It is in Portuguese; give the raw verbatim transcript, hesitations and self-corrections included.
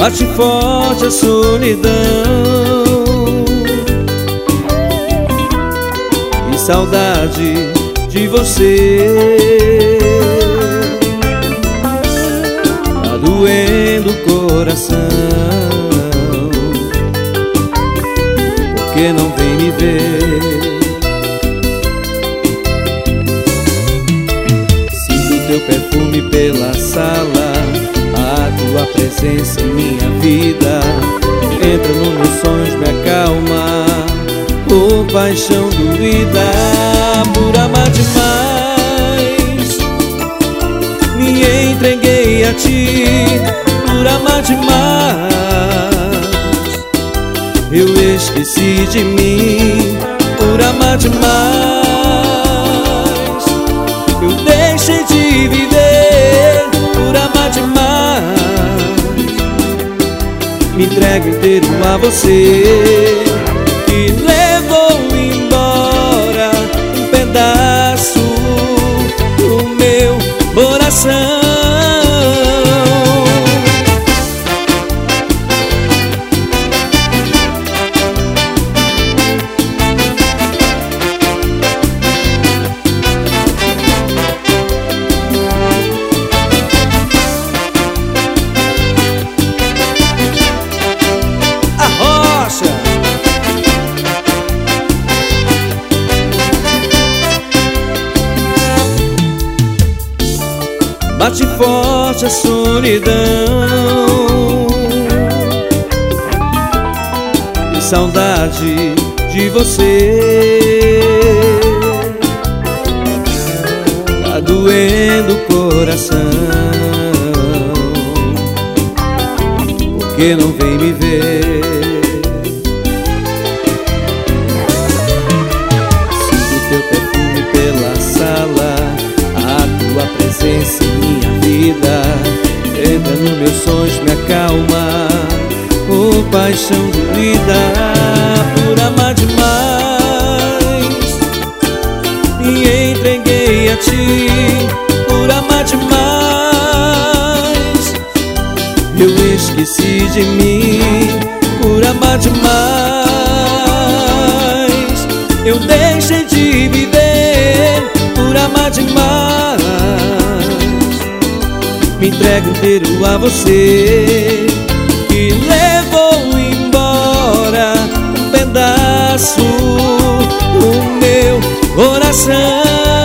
Bate forte a solidão e saudade de você. Tá doendo o coração, porque não vem me ver. Sinto teu perfume pela sala, a tua presença em minha vida. Entra nos meus sonhos, me acalma, oh paixão doída. Por amar demais, me entreguei a ti. Por amar demais, eu esqueci de mim. Por amar demais, eu deixei de viver. Por amar demais, me entrego inteiro a você, que levou embora um pedaço do meu coração. Bate forte a solidão e saudade de você. Tá doendo o coração, porque não vem me ver. Sinto teu perfume pela sala, a tua presença em minha vida. Entra nos meus sonhos, me acalma, oh paixão doída. Por amar demais, me entreguei a ti. Por amar demais, eu esqueci de mim. Por amar demais, eu deixei de viver. Por amar demais, me entrego inteiro a você, que levou embora um pedaço do meu coração.